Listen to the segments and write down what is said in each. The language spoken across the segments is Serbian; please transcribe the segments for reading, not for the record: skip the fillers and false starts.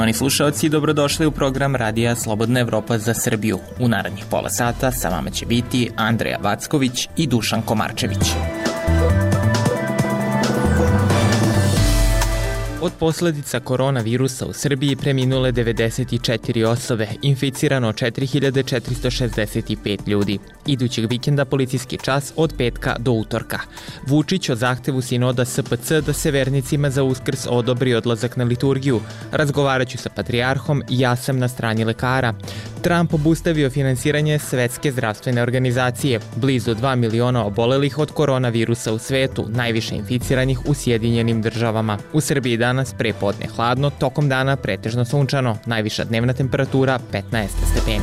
Poštovani slušaoci, dobrodošli u program Radija Slobodna Evropa za Srbiju. U narednih pola sata sa vama će biti Andreja Vacković i Dušan Komarčević. Od posledica koronavirusa u Srbiji preminule 94 osobe, inficirano 4465 ljudi. Idućeg vikenda policijski čas od petka do utorka. Vučić o zahtevu sinoda SPC da se vernicima za Uskrs odobri odlazak na liturgiju. Razgovaraću sa patrijarhom, ja sam na strani lekara. Trump obustavio finansiranje Svetske zdravstvene organizacije. Blizu 2 miliona obolelih od koronavirusa u svetu, najviše inficiranih u Sjedinjenim državama. U Srbiji danas prepodne hladno, tokom dana pretežno sunčano, najviša dnevna temperatura 15 stepeni.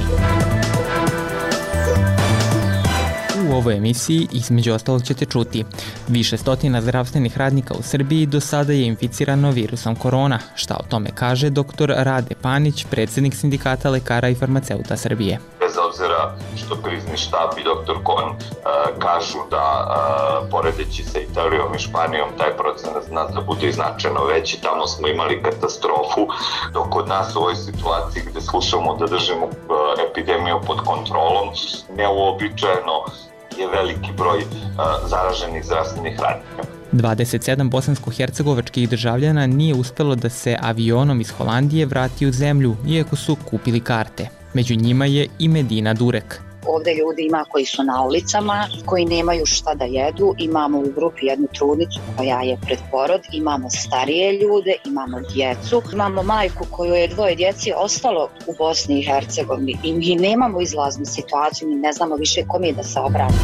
U ovoj emisiji, između ostalog, ćete čuti: više stotina zdravstvenih radnika u Srbiji do sada je inficirano virusom korona. Šta o tome kaže dr. Rade Panić, predsednik Sindikata lekara i farmaceuta Srbije. Bez obzira što krizni štab i dr. Kon kažu da poredeći sa Italijom i Španijom taj procenat zna da bude značajno veći, tamo smo imali katastrofu, dok kod nas u ovoj situaciji gde slušamo da držimo epidemiju pod kontrolom, neuobičajeno je veliki broj zaraženih zdravstvenih radnika. 27 bosansko-hercegovačkih državljana nije uspelo da se avionom iz Holandije vrati u zemlju, iako su kupili karte. Među njima je i Medina Durek. Ovde ljudi ima koji su na ulicama, koji nemaju šta da jedu, imamo u grupi jednu trudnicu koja je pred porod, imamo starije ljude, imamo djecu, imamo majku kojoj je 2 djeci ostalo u Bosni i Hercegovini i mi nemamo izlaznu situaciju, mi ne znamo više kome da se obratimo.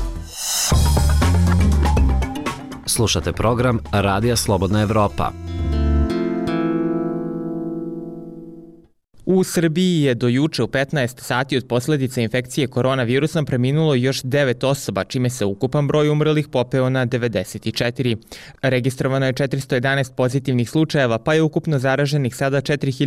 Slušate program Radija Slobodna Evropa. U Srbiji je do juče u 15 sati od posledice infekcije koronavirusom preminulo još 9 osoba, čime se ukupan broj umrlih popeo na 94. Registrovano je 411 pozitivnih slučajeva, pa je ukupno zaraženih sada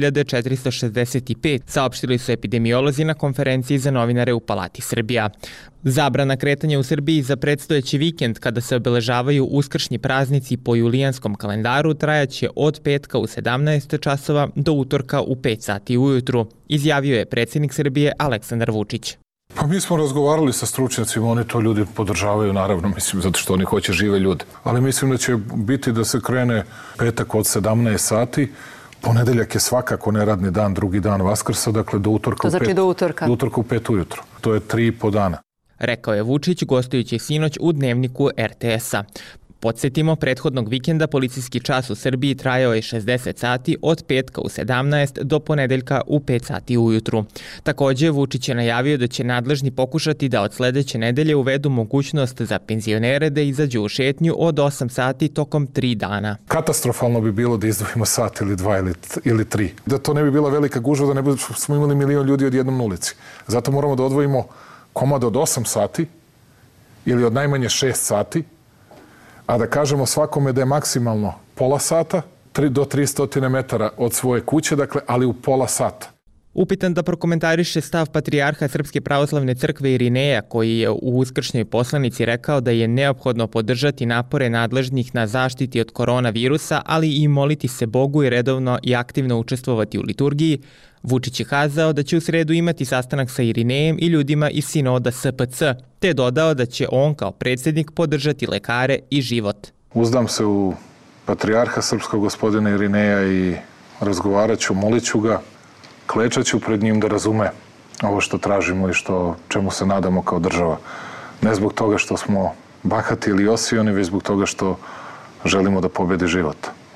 4465, saopštili su epidemiolozi na konferenciji za novinare u Palati Srbija. Zabrana kretanja u Srbiji za predstojeći vikend, kada se obeležavaju uskršnji praznici po julijanskom kalendaru, trajaće od petka u 17 časova do utorka u 5 sati ujutru, izjavio je predsjednik Srbije Aleksandar Vučić. Pa mi smo razgovarali sa stručnjacima, oni to ljudi podržavaju, naravno, mislim, zato što oni hoće žive ljude. Ali mislim da će biti da se krene petak od 17 sati, ponedeljak je svakako neradni dan, drugi dan Vaskrsa, dakle do utorka, do utorka u 5 ujutro. To je 3,5 dana. Rekao je Vučić gostujući sinoć u dnevniku RTS-a. Podsjetimo, prethodnog vikenda policijski čas u Srbiji trajao je 60 sati od petka u 17 do ponedeljka u 5 sati ujutru. Takođe, Vučić je najavio da će nadležni pokušati da od sledeće nedelje uvedu mogućnost za penzionere da izađu u šetnju od 8 sati tokom 3 dana. Katastrofalno bi bilo da izdvojimo sat ili 2 ili 3. Da to ne bi bila velika gužva, da ne bi smo imali milion ljudi odjednom na ulici. Zato moramo da odvojimo komad od 8 sati ili od najmanje 6 sati, a da kažemo svakome da je maksimalno pola sata, do 300 metara od svoje kuće, dakle, ali u pola sata. Upitan da prokomentariše stav patrijarha Srpske pravoslavne crkve Irineja, koji je u uskršnjoj poslanici rekao da je neophodno podržati napore nadležnih na zaštiti od koronavirusa, ali i moliti se Bogu i redovno i aktivno učestvovati u liturgiji, Vučić je kazao da će u sredu imati sastanak sa Irinejem i ljudima iz sinoda SPC, te dodao da će on kao predsjednik podržati lekare i život. Uzdam se u patrijarha srpskog gospodina Irineja i razgovarat ću, molit ću ga, klečat ću pred njim da razume ovo što tražimo i čemu se nadamo kao država. Ne zbog toga što smo bahati ili osioni, već zbog toga što želimo da pobedi život.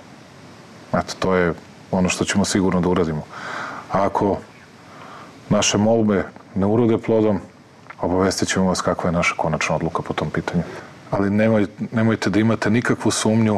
Eto, to je ono što ćemo sigurno da uradimo. A ako naše molbe ne urode plodom, obavestit ćemo vas kakva je naša konačna odluka po tom pitanju. Ali nemojte da imate nikakvu sumnju,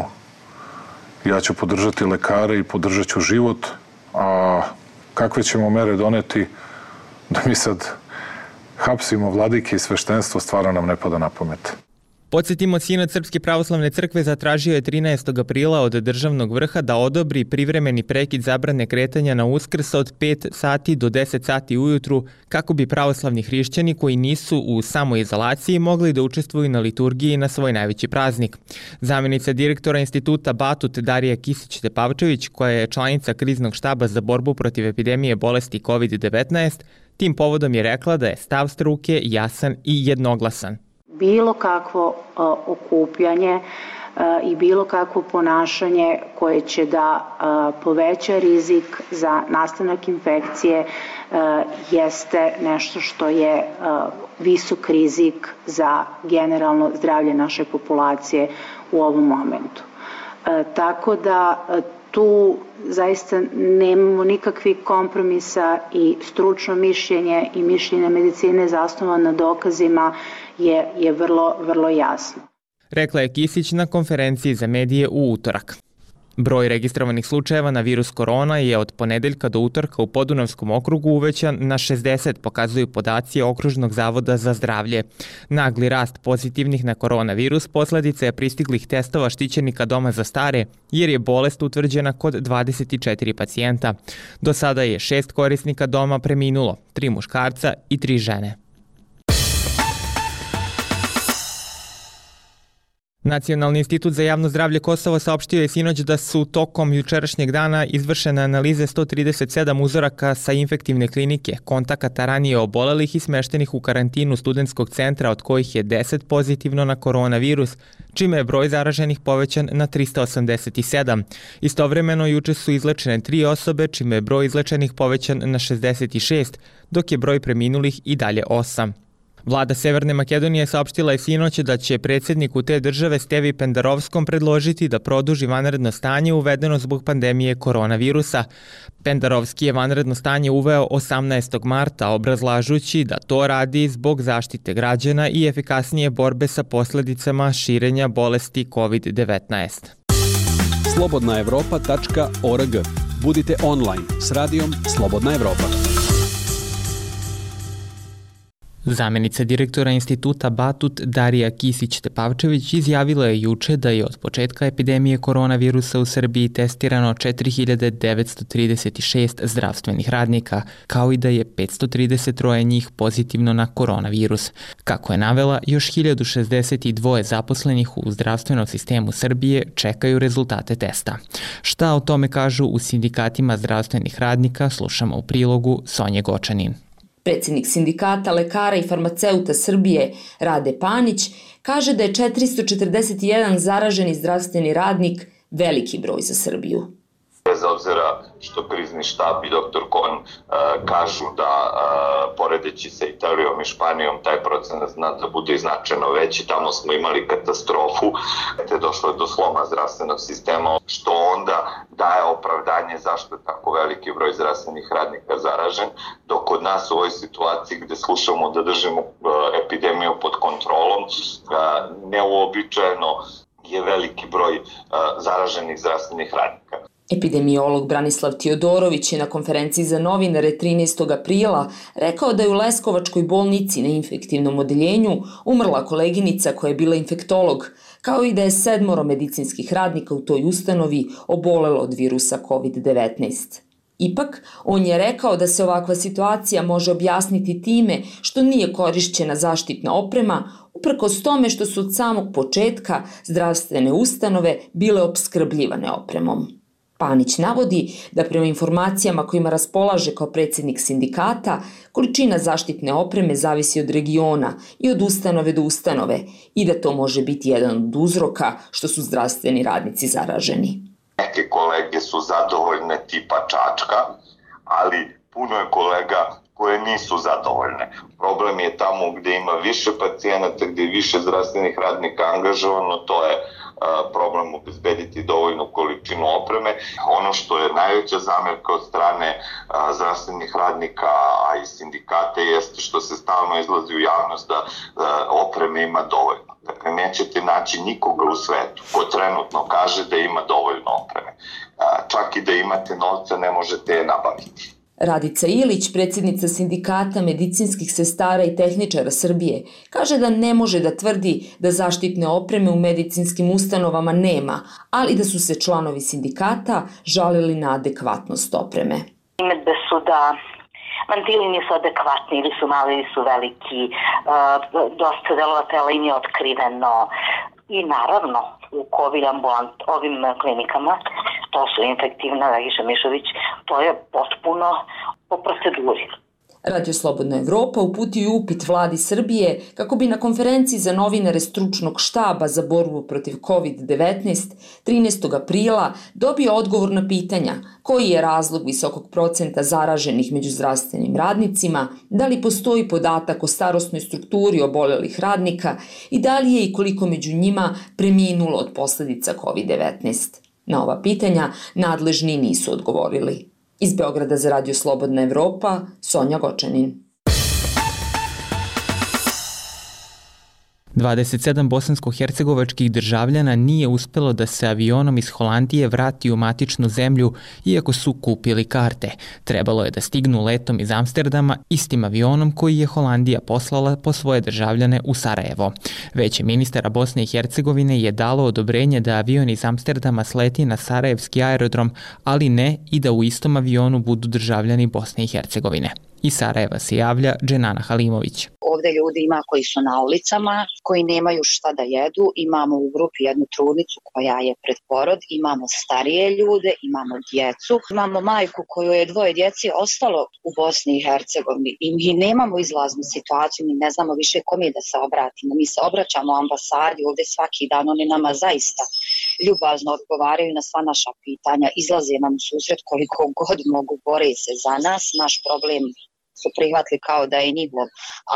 ja ću podržati lekare i podržat ću život, a kakve ćemo mere doneti da mi sad hapsimo vladike i sveštenstvo, stvarno nam ne pada na pamet. Podsjetimo, Sinod Srpske pravoslavne crkve zatražio je 13. aprila od državnog vrha da odobri privremeni prekid zabrane kretanja na Uskrs od 5 sati do 10 sati ujutru kako bi pravoslavni hrišćani koji nisu u samoizolaciji mogli da učestvuju na liturgiji na svoj najveći praznik. Zamjenica direktora instituta Batut Darija Kisić-Tepavčević, koja je članica kriznog štaba za borbu protiv epidemije bolesti COVID-19, tim povodom je rekla da je stav struke jasan i jednoglasan. Bilo kakvo okupljanje i bilo kakvo ponašanje koje će da poveća rizik za nastanak infekcije jeste nešto što je visok rizik za generalno zdravlje naše populacije u ovom momentu. Tako da tu zaista nemamo nikakvih kompromisa i stručno mišljenje i mišljenje medicine zasnovano na dokazima je vrlo jasno. Rekla je Kisić na konferenciji za medije u utorak. Broj registrovanih slučajeva na virus korona je od ponedeljka do utorka u Podunavskom okrugu uvećan na 60, pokazuju podaci Okružnog zavoda za zdravlje. Nagli rast pozitivnih na koronavirus posledica je pristiglih testova štićenika doma za stare, jer je bolest utvrđena kod 24 pacijenta. Do sada je 6 korisnika doma preminulo, 3 muškarca i 3 žene. Nacionalni institut za javno zdravlje Kosova saopštio je sinoć da su tokom jučerašnjeg dana izvršene analize 137 uzoraka sa infektivne klinike, kontakata ranije obolelih i smeštenih u karantinu studentskog centra, od kojih je 10 pozitivno na koronavirus, čime je broj zaraženih povećan na 387. Istovremeno juče su izlečene 3 osobe, čime je broj izlečenih povećan na 66, dok je broj preminulih i dalje 8. Vlada Severne Makedonije saopštila je sinoć da će predsjedniku te države Stevi Pendarovskom predložiti da produži vanredno stanje uvedeno zbog pandemije koronavirusa. Pendarovski je vanredno stanje uveo 18. marta, obrazlažući da to radi zbog zaštite građana i efikasnije borbe sa posljedicama širenja bolesti COVID-19. slobodnaevropa.org. Budite online s radijom Slobodna Evropa. Zamjenica direktora instituta Batut Darija Kisić-Tepavčević izjavila je juče da je od početka epidemije koronavirusa u Srbiji testirano 4936 zdravstvenih radnika, kao i da je 533 njih pozitivno na koronavirus. Kako je navela, još 1062 zaposlenih u zdravstvenom sistemu Srbije čekaju rezultate testa. Šta o tome kažu u sindikatima zdravstvenih radnika, slušamo u prilogu Sonje Gočanin. Predsjednik sindikata lekara i farmaceuta Srbije, Rade Panić, kaže da je 441 zaraženi zdravstveni radnik veliki broj za Srbiju. Bez obzira što krizni štab i dr. Kon kažu da poredeći sa Italijom i Španijom taj procenat zna da bude značajno veći, tamo smo imali katastrofu, te došlo je do sloma zdravstvenog sistema, što onda daje opravdanje zašto je tako veliki broj zdravstvenih radnika zaražen, dok kod nas u ovoj situaciji gde slušamo da držimo epidemiju pod kontrolom, neuobičajeno je veliki broj zaraženih zdravstvenih radnika. Epidemiolog Branislav Tiodorović je na konferenciji za novinare 13. aprila rekao da je u Leskovačkoj bolnici na infektivnom odeljenju umrla koleginica koja je bila infektolog, kao i da je 7 medicinskih radnika u toj ustanovi obolelo od virusa COVID-19. Ipak, on je rekao da se ovakva situacija može objasniti time što nije korišćena zaštitna oprema, uprkos tome što su od samog početka zdravstvene ustanove bile opskrbljivane opremom. Panić navodi da prema informacijama kojima raspolaže kao predsjednik sindikata, količina zaštitne opreme zavisi od regiona i od ustanove do ustanove i da to može biti jedan od uzroka što su zdravstveni radnici zaraženi. Neke kolege su zadovoljne tipa Čačka, ali puno je kolega koje nisu zadovoljne. Problem je tamo gde ima više pacijenata, gde je više zdravstvenih radnika angažovano, to je problem obezbediti dovoljnu količinu opreme. Ono što je najveća zamerka od strane zdravstvenih radnika, a i sindikate, jeste što se stalno izlazi u javnost da opreme ima dovoljno. Dakle, nećete naći nikoga u svetu ko trenutno kaže da ima dovoljno opreme. Čak i da imate novca ne možete je nabaviti. Radica Ilić, predsjednica Sindikata medicinskih sestara i tehničara Srbije, kaže da ne može da tvrdi da zaštitne opreme u medicinskim ustanovama nema, ali da su se članovi sindikata žalili na adekvatnost opreme. Primedbe su da mantili nisu adekvatni, ili su mali ili su veliki, dosta delova tela im je otkriveno i naravno u COVID ovim klinikama, to su infektivna, Dragiša Mišović, to je potpuno po proceduri. Radio Slobodna Evropa uputio je upit vladi Srbije kako bi na konferenciji za novinare stručnog štaba za borbu protiv COVID-19 13. aprila dobio odgovor na pitanja koji je razlog visokog procenta zaraženih među zdravstvenim radnicima, da li postoji podatak o starosnoj strukturi obolelih radnika i da li je i koliko među njima preminulo od posledica COVID-19. Na ova pitanja nadležni nisu odgovorili. Iz Beograda za Radio Slobodna Evropa, Sonja Gočanin. 27 bosansko-hercegovačkih državljana nije uspelo da se avionom iz Holandije vrati u matičnu zemlju, iako su kupili karte. Trebalo je da stignu letom iz Amsterdama istim avionom koji je Holandija poslala po svoje državljane u Sarajevo. Veće ministara Bosne i Hercegovine je dalo odobrenje da avion iz Amsterdama sleti na sarajevski aerodrom, ali ne i da u istom avionu budu državljani Bosne i Hercegovine. Iz Sarajeva se javlja Dženana Halimović. Ovde ljudi ima koji su na ulicama, koji nemaju šta da jedu. Imamo u grupi jednu trudnicu koja je pred porod, imamo starije ljude, imamo djecu, imamo majku kojoj je 2 djece ostalo u Bosni i Hercegovini i mi nemamo izlaznu situaciju, mi ne znamo više kome da se obratimo. Mi se obraćamo ambasadi ovde svaki dan, oni nama zaista ljubazno odgovaraju na sva naša pitanja, izlaze nam u susret koliko god mogu, bore se za nas, naš problem su prihvatili kao da je njihov,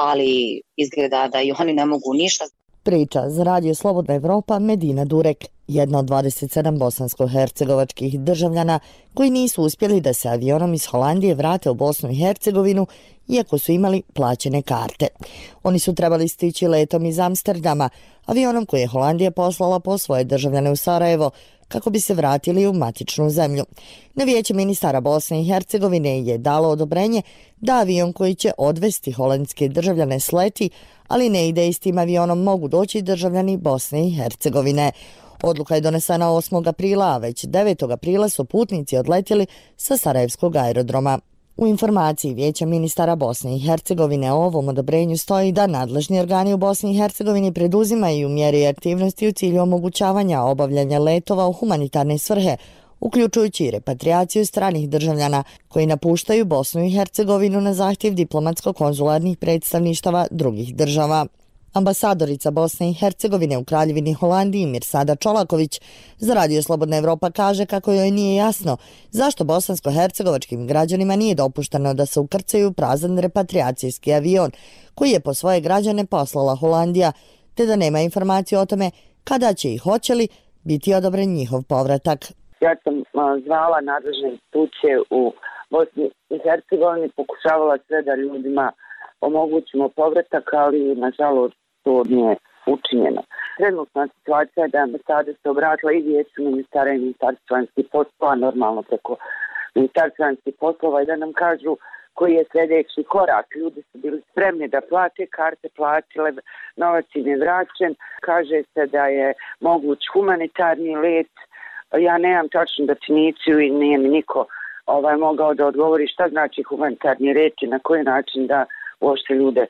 ali izgleda da i oni ne mogu ništa. Priča za Radio Slobodna Evropa Medina Durek, jedna od 27 bosansko-hercegovačkih državljana koji nisu uspjeli da se avionom iz Holandije vrate u Bosnu i Hercegovinu, iako su imali plaćene karte. Oni su trebali stići letom iz Amsterdama, avionom koji je Holandija poslala po svoje državljane u Sarajevo, kako bi se vratili u matičnu zemlju. Na Vijeće ministara Bosne i Hercegovine je dalo odobrenje da avion koji će odvesti holandske državljane sleti, ali ne ide istim avionom mogu doći državljani Bosne i Hercegovine. Odluka je donesena 8. aprila, a već 9. aprila su putnici odletjeli sa Sarajevskog aerodroma. U informaciji Vijeća ministara Bosne i Hercegovine o ovom odobrenju stoji da nadležni organi u Bosni i Hercegovini preduzimaju mjere i aktivnosti u cilju omogućavanja obavljanja letova u humanitarne svrhe, uključujući i repatriaciju stranih državljana koji napuštaju Bosnu i Hercegovinu na zahtjev diplomatsko-konzularnih predstavništava drugih država. Ambasadorica Bosne i Hercegovine u Kraljevini Holandiji Mirsada Čolaković za Radio Slobodna Evropa kaže kako joj nije jasno zašto bosansko-hercegovačkim građanima nije dopušteno da se ukrcaju prazan repatriacijski avion koji je po svoje građane poslala Holandija, te da nema informacije o tome kada će i hoće li biti odobren njihov povratak. Ja sam zvala nadležne institucije u Bosni i Hercegovini, pokušavala sve da ljudima omogućimo povratak, ali nažalost to nije učinjeno. Trenutna situacija je da ambasada se obratila i Vijeću ministara i Ministarstva vanjskih poslova, normalno preko Ministarstva vanjskih poslova, i da nam kažu koji je sljedeći korak. Ljudi su bili spremni da plate karte, platile, novac im je vraćen. Kaže se da je moguć humanitarni let. Ja nemam tačnu definiciju i nije mi niko mogao da odgovori šta znači humanitarni let i na koji način da uopšte ljude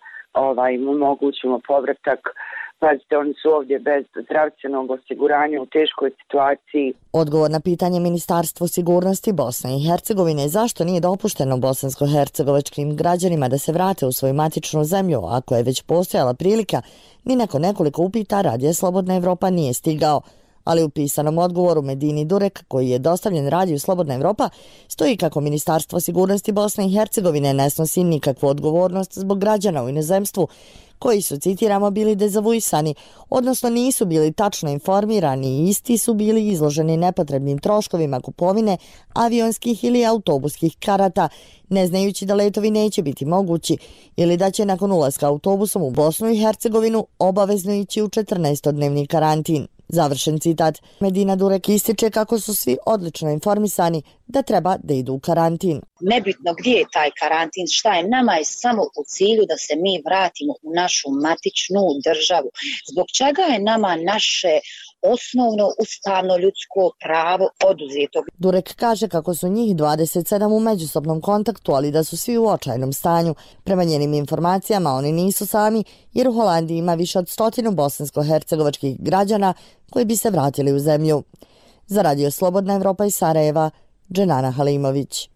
omogućimo povratak. Pazite, oni su ovdje bez zdravstvenog osiguranja u teškoj situaciji. Odgovor na pitanje Ministarstvo sigurnosti Bosne i Hercegovine zašto nije dopušteno bosansko-hercegovačkim građanima da se vrate u svoju matičnu zemlju, ako je već postojala prilika, ni nakon nekoliko upita Radio Slobodna Evropa nije stigao. Ali u pisanom odgovoru Medini Durek, koji je dostavljen Radiju Slobodna Evropa, stoji kako Ministarstvo sigurnosti Bosne i Hercegovine ne snosi nikakvu odgovornost zbog građana u inozemstvu, koji su, citiramo, bili dezavuisani, odnosno nisu bili tačno informirani i isti su bili izloženi nepotrebnim troškovima kupovine avionskih ili autobuskih karata, ne znajući da letovi neće biti mogući ili da će nakon ulaska autobusom u Bosnu i Hercegovinu obavezno ići u 14-dnevni karantin. Završen citat. Medina Durek ističe kako su svi odlično informisani da treba da idu u karantin. Nebitno gdje je taj karantin, šta je, nama je samo u cilju da se mi vratimo u našu matičnu državu. Zbog čega je nama naše osnovno ustavno ljudsko pravo oduzeto? Durek kaže kako su njih 27 u međusobnom kontaktu, ali da su svi u očajnom stanju. Prema njenim informacijama oni nisu sami, jer u Holandiji ima više od 100 bosansko-hercegovačkih građana koji bi se vratili u zemlju. Za Radio Slobodna Evropa iz Sarajeva, Dženana Halimović.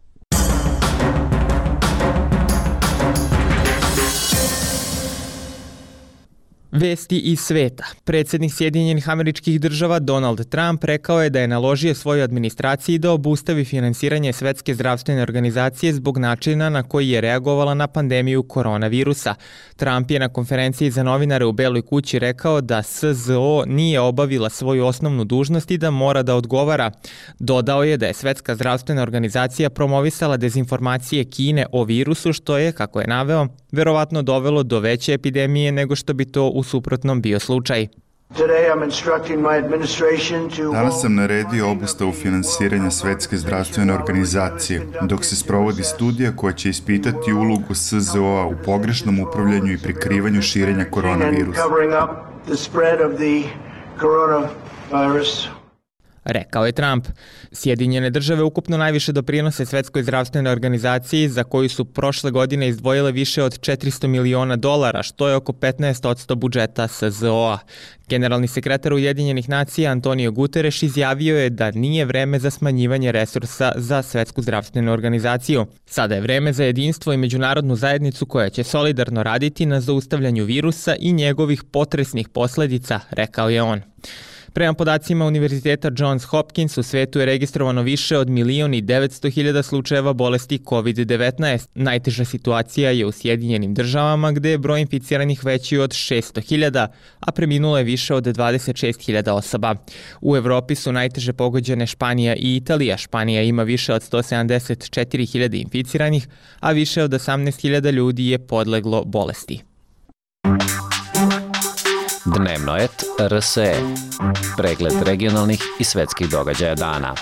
Vesti iz sveta. Predsjednik Sjedinjenih Američkih Država Donald Trump rekao je da je naložio svojoj administraciji da obustavi finansiranje Svetske zdravstvene organizacije zbog načina na koji je reagovala na pandemiju koronavirusa. Trump je na konferenciji za novinare u Beloj kući rekao da SZO nije obavila svoju osnovnu dužnost i da mora da odgovara. Dodao je da je Svetska zdravstvena organizacija promovisala dezinformacije Kine o virusu, što je, kako je naveo, verovatno dovelo do veće epidemije nego što bi to u suprotnom bio slučaj. Danas sam naredio obustavu finansiranja Svetske zdravstvene organizacije, dok se sprovodi studija koja će ispitati ulogu SZO-a u pogrešnom upravljanju i prikrivanju širenja koronavirusa. Rekao je Trump. Sjedinjene države ukupno najviše doprinose Svetskoj zdravstvenoj organizaciji, za koju su prošle godine izdvojile više od $400 miliona, što je oko 15% budžeta SZO-a. Generalni sekretar Ujedinjenih nacija Antonio Guterres izjavio je da nije vreme za smanjivanje resursa za Svetsku zdravstvenu organizaciju. Sada je vreme za jedinstvo i međunarodnu zajednicu koja će solidarno raditi na zaustavljanju virusa i njegovih potresnih posledica, rekao je on. Prema podacima Univerziteta Johns Hopkins, u svetu je registrovano više od 1.900.000 slučajeva bolesti COVID-19. Najteža situacija je u Sjedinjenim državama, gde je broj inficiranih veći od 600.000, a preminulo je više od 26.000 osoba. U Evropi su najteže pogođene Španija i Italija. Španija ima više od 174.000 inficiranih, a više od 18.000 ljudi je podleglo bolesti. Dnevno et RSE. Pregled regionalnih i svetskih događaja dana.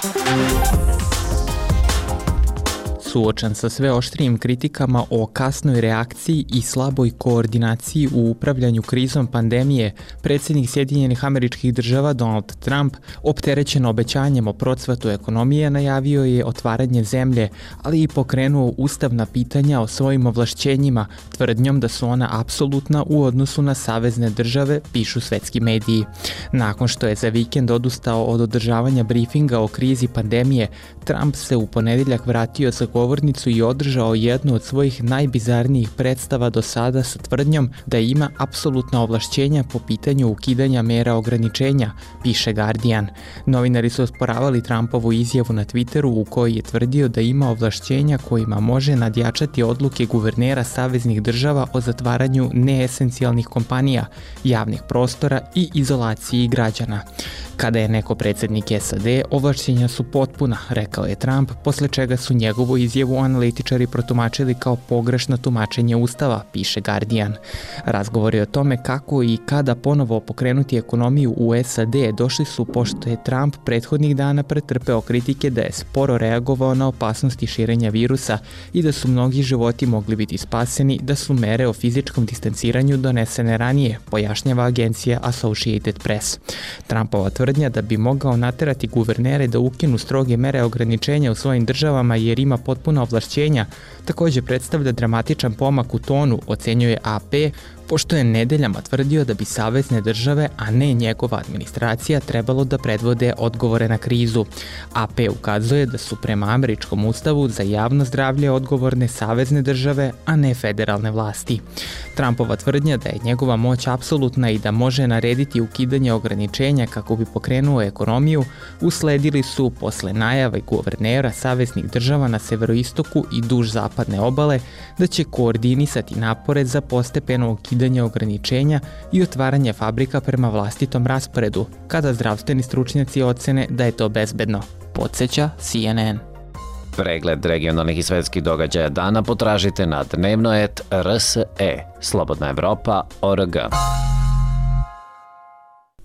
Suočan sa sve oštrijim kritikama o kasnoj reakciji i slaboj koordinaciji u upravljanju krizom pandemije, predsjednik Sjedinjenih Američkih Država Donald Trump, opterećen obećanjem o procvatu ekonomije, najavio je otvaranje zemlje, ali i pokrenuo ustavna pitanja o svojim ovlašćenjima, tvrdnjom da su ona apsolutna u odnosu na savezne države, pišu svetski mediji. Nakon što je za vikend odustao od održavanja brifinga o krizi pandemije, Trump se u ponedjeljak vratio sa govornicu i održao jednu od svojih najbizarnijih predstava do sada sa tvrdnjom da ima apsolutna ovlašćenja po pitanju ukidanja mera ograničenja, piše Guardian. Novinari su osporavali Trumpovu izjavu na Twitteru u kojoj je tvrdio da ima ovlašćenja kojima može nadjačati odluke guvernera saveznih država o zatvaranju neesencijalnih kompanija, javnih prostora i izolaciji građana. Kada je neko predsjednik SAD, ovlašćenja su potpuna, rekao je Trump, posle čega su njegovu izjavu analitičari protumačili kao pogrešno tumačenje Ustava, piše Guardian. Razgovori o tome kako i kada ponovo pokrenuti ekonomiju u SAD došli su pošto je Trump prethodnih dana pretrpeo kritike da je sporo reagovao na opasnosti širenja virusa i da su mnogi životi mogli biti spaseni da su mere o fizičkom distanciranju donesene ranije, pojašnjava agencija Associated Press. Trumpova tvrdnja da bi mogao naterati guvernere da ukinu stroge mere ograničenja u svojim državama jer ima potpuna ovlašćenja, također predstavlja dramatičan pomak u tonu, ocenjuje AP, pošto je nedeljama tvrdio da bi savezne države, a ne njegova administracija, trebalo da predvode odgovore na krizu. AP ukazuje da su prema američkom ustavu za javno zdravlje odgovorne savezne države, a ne federalne vlasti. Trumpova tvrdnja da je njegova moć apsolutna i da može narediti ukidanje ograničenja kako bi pokrenuo ekonomiju, usledili su posle najave guvernera saveznih država na severoistoku i duž zapadne obale da će koordinisati napore za postepeno ukidanje ograničenja i otvaranje fabrika prema vlastitom rasporedu, kada zdravstveni stručnjaci ocene da je to bezbedno, podsjeća CNN. Pregled regionalnih i svetskih događaja dana potražite na dnevno.rt.rs.e. Slobodna Evropa.org.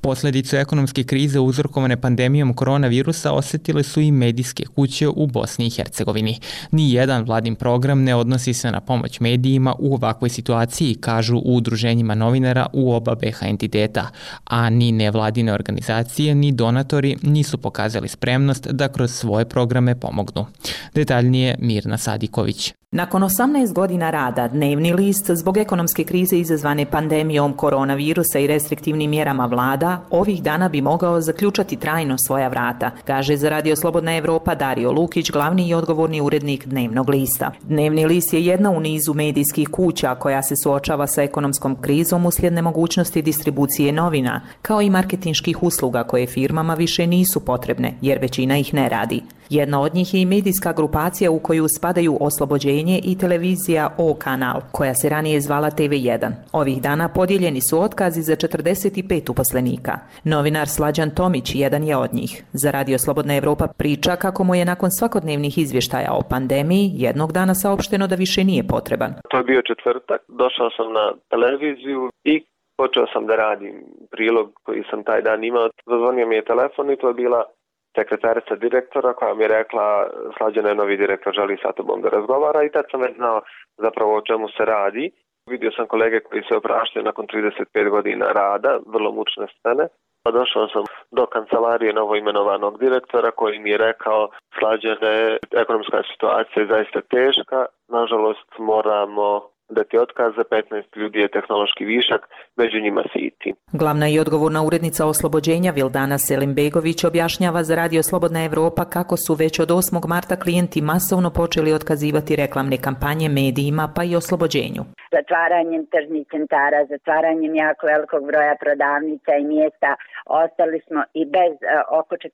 Posljedicu ekonomske krize uzrokovane pandemijom koronavirusa osjetile su i medijske kuće u Bosni i Hercegovini. Ni jedan vladin program ne odnosi se na pomoć medijima u ovakvoj situaciji, kažu u udruženjima novinara u oba BiH entiteta, a ni nevladine organizacije ni donatori nisu pokazali spremnost da kroz svoje programe pomognu. Detaljnije Mirna Sadiković. Nakon 18 godina rada, Dnevni list zbog ekonomske krize izazvane pandemijom koronavirusa i restriktivnim mjerama vlada, ovih dana bi mogao zaključati trajno svoja vrata, kaže za Radio Slobodna Evropa Dario Lukić, glavni i odgovorni urednik Dnevnog lista. Dnevni list je jedna u nizu medijskih kuća koja se suočava sa ekonomskom krizom uslijed nemogućnosti distribucije novina, kao i marketinških usluga koje firmama više nisu potrebne, jer većina ih ne radi. Jedna od njih je i medijska grupacija u koju spadaju Oslobođenje i televizija O kanal, koja se ranije zvala TV1. Ovih dana podijeljeni su otkazi za 45 uposlenika. Novinar Slađan Tomić jedan je od njih. Za Radio Slobodna Evropa priča kako mu je nakon svakodnevnih izvještaja o pandemiji jednog dana saopšteno da više nije potreban. To je bio četvrtak, došao sam na televiziju i počeo sam da radim prilog koji sam taj dan imao. Zazvonio mi je telefon i to je bila sekretarica direktora koja mi je rekla Slađan je novi direktor, želi sa tobom da razgovara i tad sam već znao zapravo o čemu se radi. Vidio sam kolege koji se opraštaju nakon 35 godina rada, vrlo mučne scene. Došao sam do kancelarije novoimenovanog direktora koji mi je rekao Slađane, ekonomska situacija je zaista teška, nažalost moramo dati otkaz, za 15 ljudi je tehnološki višak, među njima si i ti. Glavna i odgovorna urednica Oslobođenja Vildana Selimbegović objašnjava za Radio Slobodna Evropa kako su već od 8. marta klijenti masovno počeli otkazivati reklamne kampanje medijima pa i Oslobođenju. Zatvaranjem tržnih centara, zatvaranjem jako velikog broja prodavnica i mjesta, ostali smo i bez oko 40%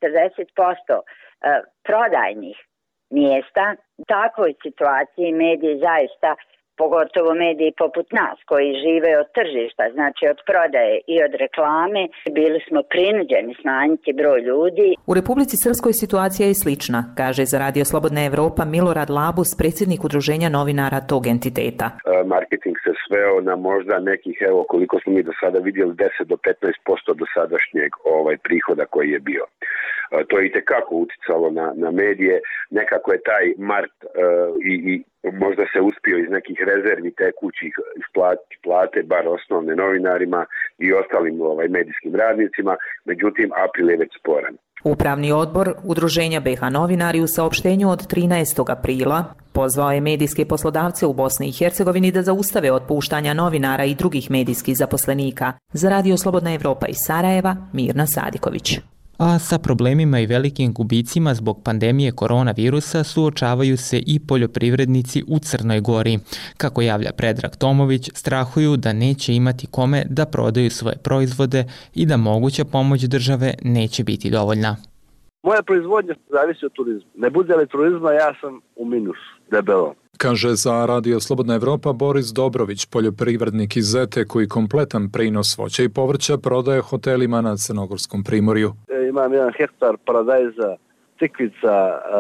prodajnih mjesta. U takvoj situaciji mediji zaista, pogotovo mediji poput nas koji žive od tržišta, znači od prodaje i od reklame, bili smo prinuđeni smanjiti broj ljudi. U Republici Srpskoj situacija je slična, kaže za Radio Slobodna Evropa Milorad Labus, predsjednik udruženja novinara tog entiteta. Marketing se sveo na možda nekih, evo koliko smo mi do sada vidjeli, 10 do 15% do sadašnjeg prihoda koji je bio. To je itekako uticalo na medije. Nekako je taj mart i možda se uspio iz nekih rezervi tekućih isplatiti plate, bar osnovne novinarima i ostalim medijskim radnicima, međutim april je već sporan. Upravni odbor Udruženja BiH novinari u saopštenju od 13. aprila pozvao je medijske poslodavce u Bosni i Hercegovini da zaustave otpuštanja novinara i drugih medijskih zaposlenika. Za Radio Slobodna Evropa iz Sarajeva, Mirna Sadiković. A sa problemima i velikim gubicima zbog pandemije koronavirusa suočavaju se i poljoprivrednici u Crnoj Gori. Kako javlja Predrag Tomović, strahuju da neće imati kome da prodaju svoje proizvode i da moguća pomoć države neće biti dovoljna. Moja proizvodnja zavisi od turizma. Ne bude li turizma, ja sam u minusu, debelo. Kaže za Radio Slobodna Evropa Boris Dobrović, poljoprivrednik iz Zete koji kompletan prinos voća i povrća prodaje hotelima na Crnogorskom primorju. Imam 1 hektar paradajza, tikvica,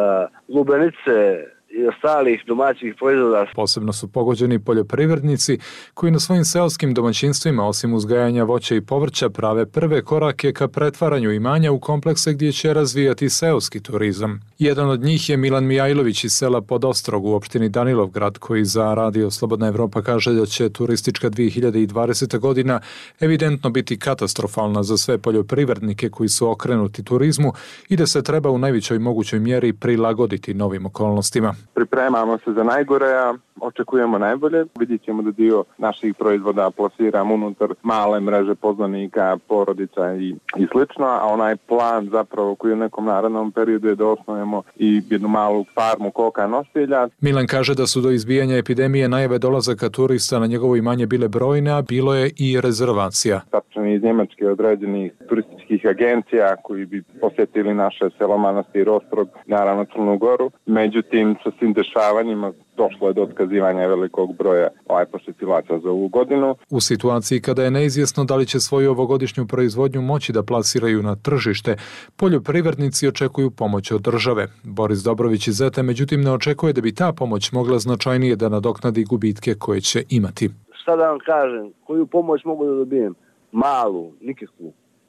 lubenice i ostalih domaćih proizvoda. Posebno su pogođeni poljoprivrednici koji na svojim seoskim domaćinstvima osim uzgajanja voća i povrća prave prve korake ka pretvaranju imanja u komplekse gdje će razvijati seoski turizam. Jedan od njih je Milan Mijajlović iz sela Podostrog u opštini Danilovgrad koji za Radio Slobodna Evropa kaže da će turistička 2020. godina evidentno biti katastrofalna za sve poljoprivrednike koji su okrenuti turizmu i da se treba u najvećoj mogućoj mjeri prilagoditi novim okolnostima. Pripremamo se za najgore, a očekujemo najbolje. Vidjet ćemo da dio naših proizvoda plasiramo unutar male mreže poznanika, porodica i slično, a onaj plan zapravo koji u nekom narednom periodu je da osnovimo i jednu malu farmu koka nosilja. Milan kaže da su do izbijanja epidemije najave dolazaka turista na njegovo imanje bile brojne, a bilo je i rezervacija. Tačni iz Njemačke određenih turističkih agencija koji bi posjetili naše selo Manastir Ostrog, naravno Crnu Goru. Međutim, sa svim dešavanjima došlo je do otkazivanja velikog broja posjetilaca za ovu godinu. U situaciji kada je neizvjesno da li će svoju ovogodišnju proizvodnju moći da plasiraju na tržište, poljoprivrednici očekuju pomoć od države. Boris Dobrović iz Zete međutim ne očekuje da bi ta pomoć mogla značajnije da nadoknadi gubitke koje će imati. Šta da vam kažem, koju pomoć mogu da dobijem? Malu, nikakvu.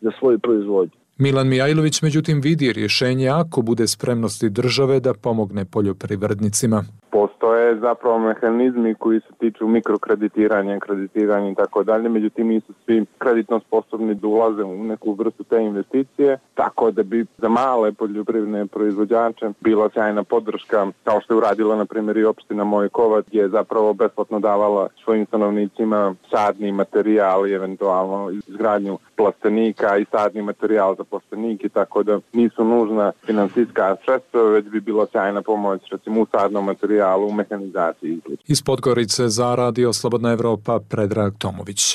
za svoju proizvodnju. Milan Mijajlović međutim vidi rješenje ako bude spremnosti države da pomogne poljoprivrednicima. Postoje zapravo mehanizmi koji se tiču mikrokreditiranja, kreditiranja i tako dalje, međutim nisu svi kreditno sposobni da ulaze u neku vrstu te investicije, tako da bi za male poljoprivredne proizvođače bila sjajna podrška, kao što je uradila na primjer i opština Mojkovac, gdje je zapravo besplatno davala svojim stanovnicima sadni materijal i eventualno izgradnju plastenika i sadni materijal za plastenike, tako da nisu nužna financijska sredstva, već bi bila sjajna pomoć recimo u sadnom materijalu, u mehanizaciji. Iz Podgorice za Radio Slobodna Evropa Predrag Tomović.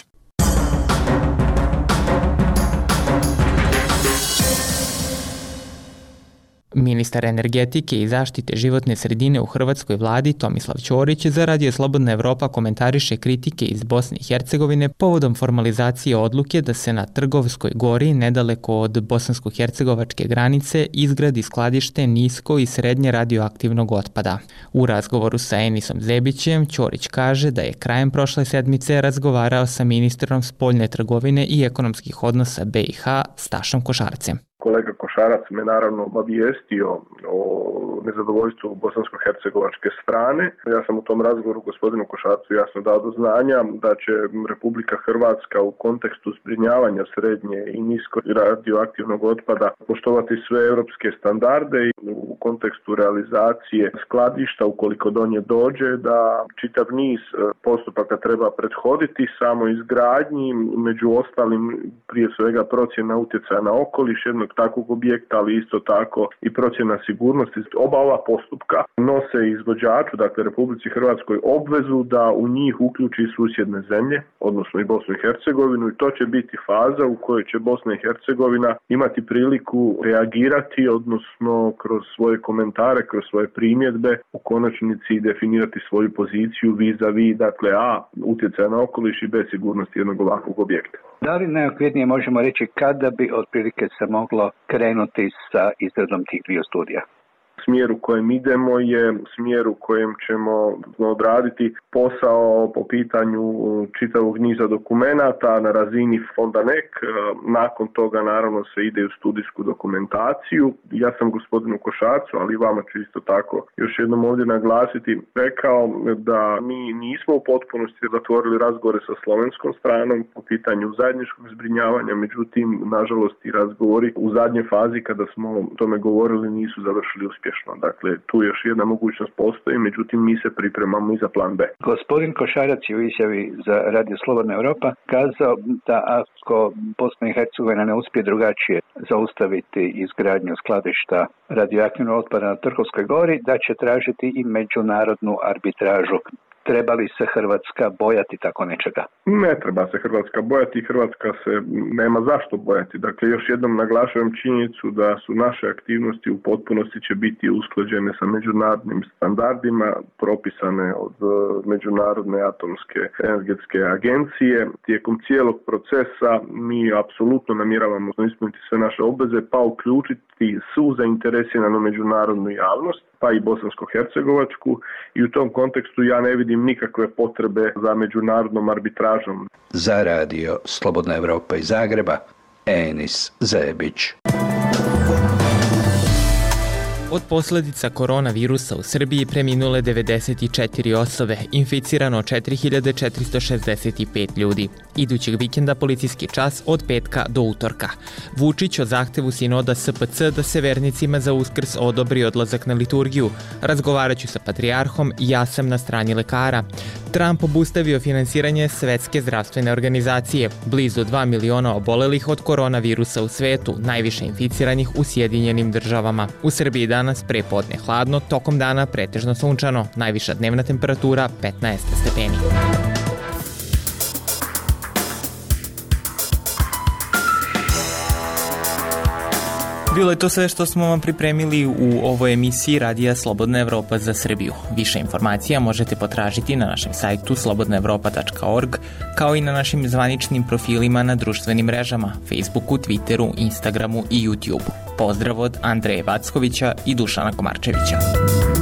Ministar energetike i zaštite životne sredine u hrvatskoj vladi Tomislav Ćorić za Radio Slobodna Evropa komentariše kritike iz Bosne i Hercegovine povodom formalizacije odluke da se na Trgovskoj gori, nedaleko od bosansko-hercegovačke granice, izgradi skladište nisko i srednje radioaktivnog otpada. U razgovoru sa Enisom Zebićem, Ćorić kaže da je krajem prošle sedmice razgovarao sa ministrom spoljne trgovine i ekonomskih odnosa BiH Stašom Košarcem. Kolega Košarac me naravno obavijestio o nezadovoljstvu bosansko-hercegovačke strane. Ja sam u tom razgovoru gospodinu Košarcu jasno dao do znanja da će Republika Hrvatska u kontekstu zbrinjavanja srednje i nisko radioaktivnog otpada poštovati sve europske standarde i u kontekstu realizacije skladišta, ukoliko do nje dođe, da čitav niz postupaka treba prethoditi samo izgradnji, među ostalim prije svega procjena utjecaja na okoliš jednog takvog objekta, ali isto tako i procjena sigurnosti. Oba ova postupka nose izvođaču, dakle Republici Hrvatskoj, obvezu da u njih uključi susjedne zemlje, odnosno i Bosnu i Hercegovinu, i to će biti faza u kojoj će Bosna i Hercegovina imati priliku reagirati, odnosno kroz svoje komentare, kroz svoje primjedbe, u konačnici definirati svoju poziciju vis-a-vis, dakle utjecaja na okoliš i bez sigurnosti jednog ovakvog objekta. Da li najokvirnije možemo reći kada bi otprilike se moglo krenuti sa izradom tih dviju studija? Smjer u kojem idemo je smjer u kojem ćemo odraditi posao po pitanju čitavog niza dokumenata na razini fonda NEK. Nakon toga naravno se ide u studijsku dokumentaciju. Ja sam gospodinu Košarcu, ali i vama ću isto tako još jednom ovdje naglasiti, rekao da mi nismo u potpunosti zatvorili razgovore sa slovenskom stranom po pitanju zajedničkog zbrinjavanja, međutim, nažalost, i razgovori u zadnjoj fazi kada smo o tome govorili nisu završili uspješno. Dakle, tu još jedna mogućnost postoji, međutim mi se pripremamo i za plan B. Gospodin Košarac je u izjavi za Radio Slobodna Evropa kazao da ako Bosna i Hercegovina ne uspije drugačije zaustaviti izgradnju skladišta radioaktivnog otpada na Trgovskoj gori, da će tražiti i međunarodnu arbitražu. Treba li se Hrvatska bojati tako nečega? Ne treba se Hrvatska bojati, Hrvatska se nema zašto bojati. Dakle, još jednom naglašavam činjenicu da su naše aktivnosti u potpunosti će biti usklađene sa međunarodnim standardima, propisane od Međunarodne atomske energetske agencije. Tijekom cijelog procesa mi apsolutno namjeravamo ispuniti sve naše obveze, pa uključiti svu zainteresiranu međunarodnu javnost, pa i bosansko-hercegovačku, i u tom kontekstu ja ne vidim nikakve potrebe za međunarodnom arbitražom. Za Radio Slobodna Evropa iz Zagreba, Enis Zebić. Od posljedica koronavirusa u Srbiji preminule 94 osobe, inficirano 4465 ljudi. Idućeg vikenda policijski čas od petka do utorka. Vučić o zahtevu sinoda SPC da se vernicima za Uskrs odobri odlazak na liturgiju. Razgovaraću sa patrijarhom, ja sam na strani lekara. Trump obustavio finansiranje Svetske zdravstvene organizacije. Blizu 2 miliona obolelih od koronavirusa u svetu, najviše inficiranih u Sjedinjenim državama. U Srbiji danas prepodne hladno, tokom dana pretežno sunčano, najviša dnevna temperatura 15 stepeni. Bilo je to sve što smo vam pripremili u ovoj emisiji Radija Slobodna Evropa za Srbiju. Više informacija možete potražiti na našem sajtu slobodnaevropa.org, kao i na našim zvaničnim profilima na društvenim mrežama, Facebooku, Twitteru, Instagramu i YouTubeu. Pozdrav od Andreje Vackovića i Dušana Komarčevića.